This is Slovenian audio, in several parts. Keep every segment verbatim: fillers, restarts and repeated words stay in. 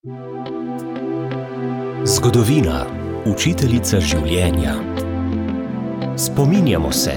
Zgodovina, učiteljica življenja. Spominjamo se.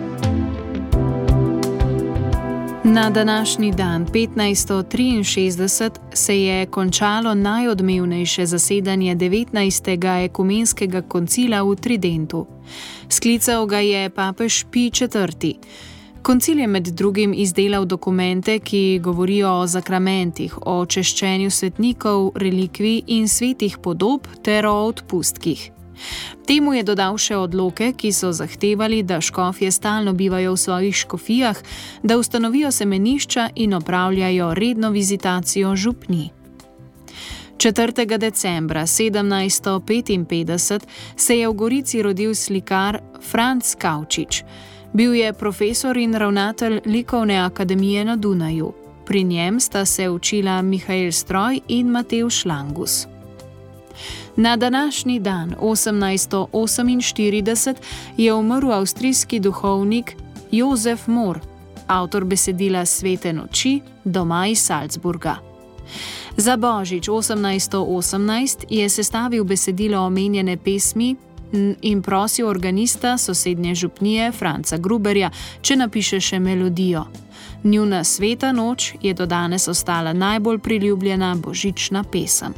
Na današnji dan petnajststo triinšestdeset se je končalo najodmevnejše zasedanje devetnajstega ekumenskega koncila v Tridentu. Sklical ga je papež Pij četrti. Koncil je med drugim izdelal dokumente, ki govorijo o zakramentih, o češčenju svetnikov, relikvij in svetih podob ter o odpustkih. Temu je dodal še odloke, ki so zahtevali, da škofje stalno bivajo v svojih škofijah, da ustanovijo semenišča in opravljajo redno vizitacijo župnij. četrtega decembra sedemnajststo petinpetdeset se je v Gorici rodil slikar Franc Kavčič. Bil je profesor in ravnatelj Likovne akademije na Dunaju. Pri njem sta se učila Mihael Stroj in Matevž Langus. Na današnji dan, osemnajststo oseminštirideset, je umrl avstrijski duhovnik Jozef Mor, avtor besedila Svete noči, doma iz Salzburga. Za božič osemnajststo osemnajst je sestavil besedilo omenjene pesmi in prosil organista sosednje župnije Franca Gruberja, če napiše še melodijo. Njuna Sveta noč je do danes ostala najbolj priljubljena božična pesem.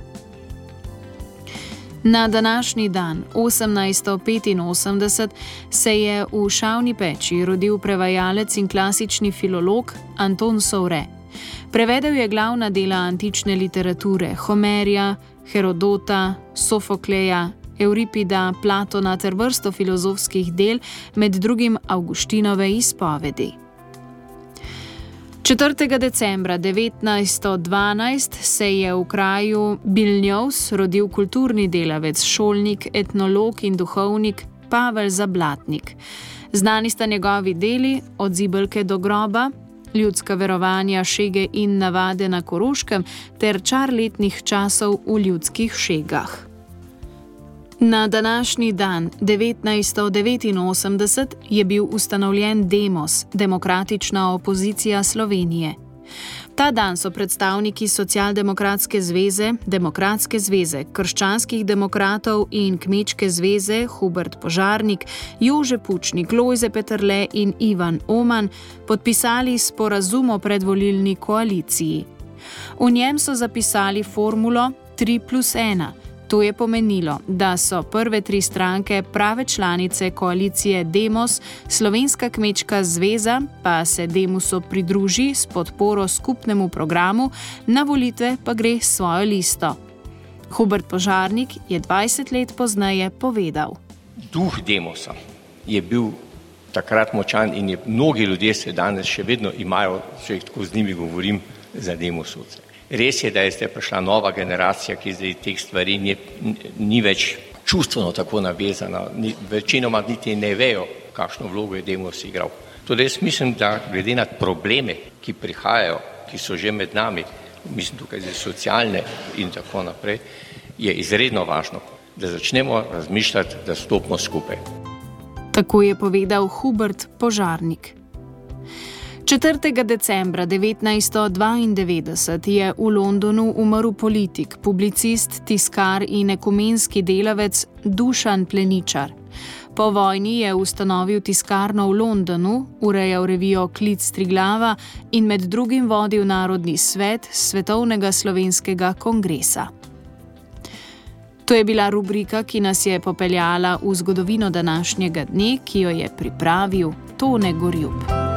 Na današnji dan, osemnajststo petinosemdeset, se je v Šavni peči rodil prevajalec in klasični filolog Anton Sovre. Prevedel je glavna dela antične literature, Homerja, Herodota, Sofokleja, Euripida, Platona ter vrsto filozofskih del, med drugim Avguštinove izpovedi. četrtega decembra devetnajststo dvanajst se je v kraju Bilnjovs rodil kulturni delavec, šolnik, etnolog in duhovnik Pavel Zablatnik. Znani sta njegovi deli Od zibelke do groba, Ljudska verovanja, šege in navade na Koroškem ter Čar letnih časov v ljudskih šegah. Na današnji dan, devetnajststo devetinosemdeset, je bil ustanovljen Demos, Demokratična opozicija Slovenije. Ta dan so predstavniki Socialdemokratske zveze, Demokratske zveze, Krščanskih demokratov in Kmečke zveze Hubert Požarnik, Jože Pučnik, Lojze Peterle in Ivan Oman podpisali sporazum o predvolilni koaliciji. V njem so zapisali formulo tri plus ena. To je pomenilo, da so prve tri stranke prave članice koalicije Demos, Slovenska kmečka zveza pa se Demosu pridruži s podporo skupnemu programu, na volitve pa gre s svojo listo. Hubert Požarnik je dvajset let pozneje povedal. Duh Demosa je bil takrat močan in je mnogi ljudje se danes še vedno imajo, če tako z njimi govorim, za Demosovce. Res je, da je zdaj prišla nova generacija, ki zdaj teh stvari ni, ni več čustveno tako navezana, ni, večinoma niti ne vejo, kakšno vlogo je Demos igral. Torej jaz mislim, da glede na probleme, ki prihajajo, ki so že med nami, mislim tukaj za socialne in tako naprej, je izredno važno, da začnemo razmišljati, da stopimo skupaj. Tako je povedal Hubert Požarnik. četrtega decembra devetnajststo dvaindevetdeset je v Londonu umrl politik, publicist, tiskar in ekumenski delavec Dušan Pleničar. Po vojni je ustanovil tiskarno v Londonu, urejal revijo Klic Triglava in med drugim vodil Narodni svet Svetovnega slovenskega kongresa. To je bila rubrika, ki nas je popeljala v zgodovino današnjega dne, ki jo je pripravil Tone Gorjup.